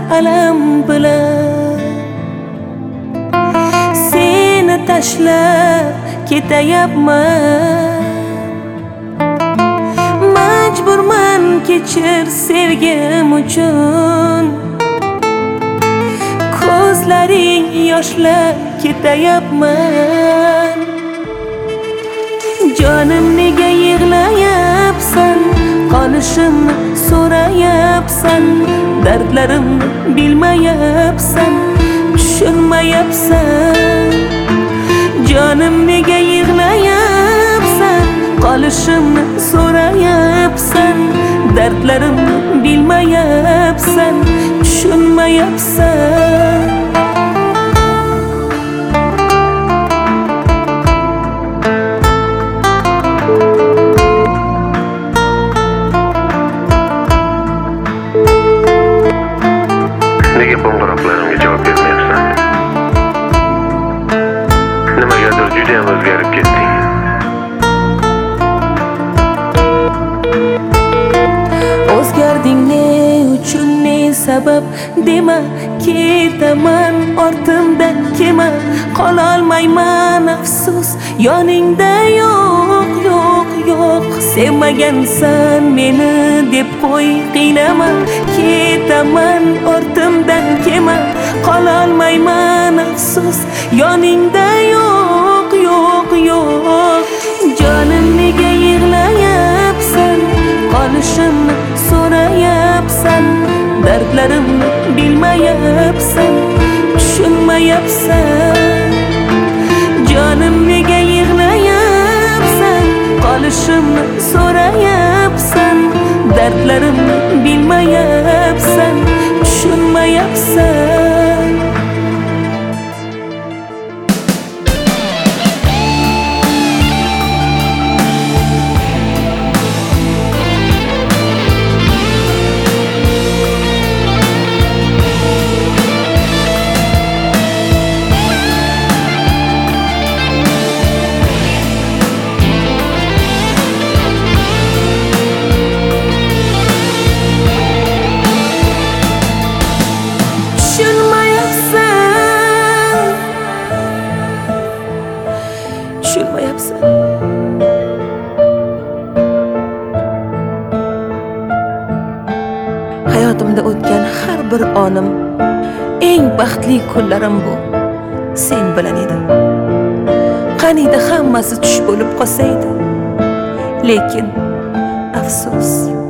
alam bilan seni tashlab ketayapman. Majburman kechir sevgim uchun, ko'zlaring yoshlab ketayapman. Jonim nega yig'layapsan, qolishimni so'rayapsan, dardlarimni bilmayapsan, tushunmayapsan. Jonim nega yig'layapsan, qolishimni so'rayapsan, dardlarimni bilmayapsan, tushunmayapsan. Nega qo'ng'iroqlarimga javob bermayapsan? Nimagadir juda ham o'zgarib ketding. O'zgarding ne uchun, ne sabab dema, ketaman ortimdan kema. Qololmayman afsus, yoningda yo'q, yo'q, yo'q. Sevmagansan meni deb qo'y, qiynama. Ketaman ortimdan kema. Qololmayman afsus, yoningda yo'q, yo'q, yo'q. Jonim nega yig'layapsan, qolishimni so'rayapsan, dardlarimni bilmayapsan, tushunmayapsan. Jonim nega yig'layapsan, qolishimni so'rayapsan, dardlarimni bilmayapsan, tushunmayapsan. Tushunmayapsan. Hayotimda o'tgan har bir onim, eng baxtli kunlarim bu. Sen bilan edim. Qaniydi hammasi tush bo'lib qolsaydi. Lekin afsus.